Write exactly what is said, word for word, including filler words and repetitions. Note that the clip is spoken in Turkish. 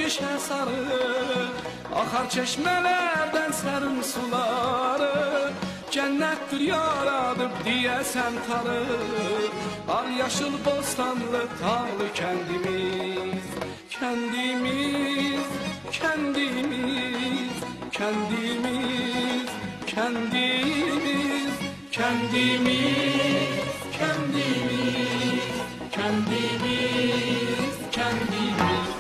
meşe sarı, akar çeşmelerden serin suları. Cennettir yaradıp diyesen tarı, al yaşıl bostanlı tağlı kendimiz. Kendimiz, kendimiz, kendimiz, kendimiz, kendimiz, kendimiz, kendimiz, kendimiz.